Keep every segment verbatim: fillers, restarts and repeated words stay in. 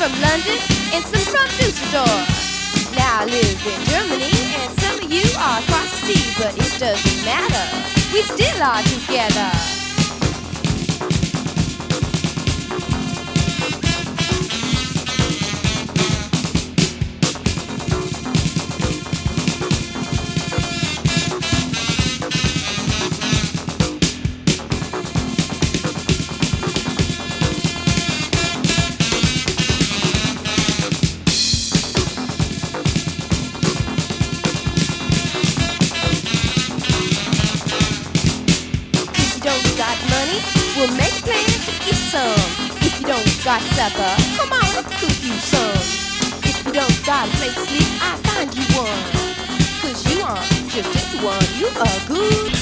from London and some from Dusseldorf. Now I live in Germany and some of you are across the sea, but it doesn't matter, we still are together. We'll make plans to eat some. If you don't got supper, come on, let's cook you some. If you don't got a place to sleep, I'll find you one. Cause you aren't just anyone, you are good.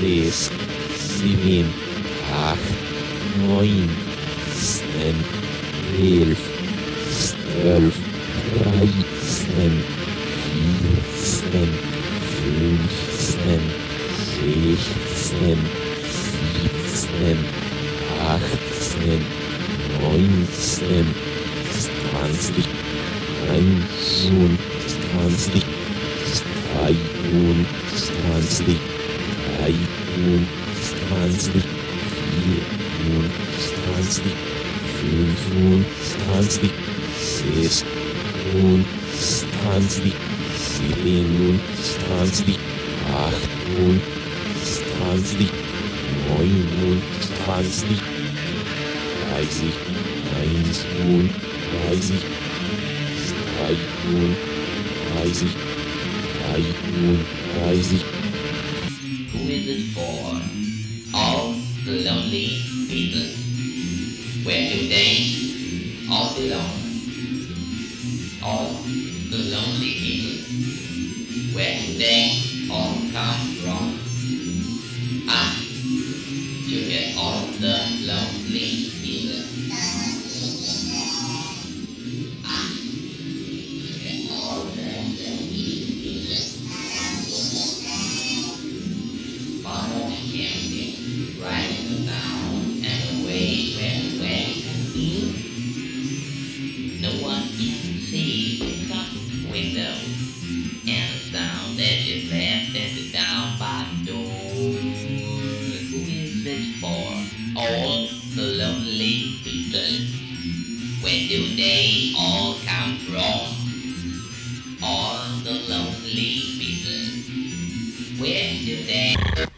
sechs, sieben, acht, neun, zehn, elf, zwölf, dreizehn, vierzehn, fünfzehn, sechzehn, siebzehn, achtzehn, neunzehn, zwanzig, einundzwanzig, zweiundzwanzig, dreiundzwanzig, vierundzwanzig, fünfundzwanzig, sechsundzwanzig, siebenundzwanzig, achtundzwanzig, neunundzwanzig, dreißig, einunddreißig, zweiunddreißig, dreiunddreißig. Who is it for? All the lonely people. Where do they all belong? All the lonely people. Where do they all come from? Ah, to get all the lonely people. Ah, to get all the lonely people. Follow the candy, riding down and away where the way can be. No one can see the top window and the sound that is left and the down by the door. Who is this for? All the lonely people. Where do they all come from? All the lonely people. Where do they?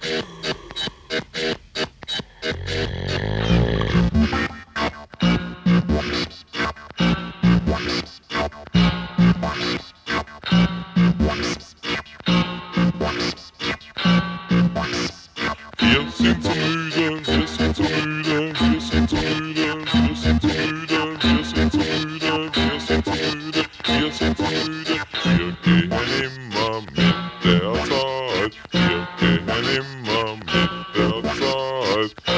Wir sind so müde, wir sind so müde, wir sind so müde, wir sind so müde, wir sind so müde, wir sind so müde, wir sind so müde. Wir gehen immer mit der Zeit, wir gehen immer mit der Zeit.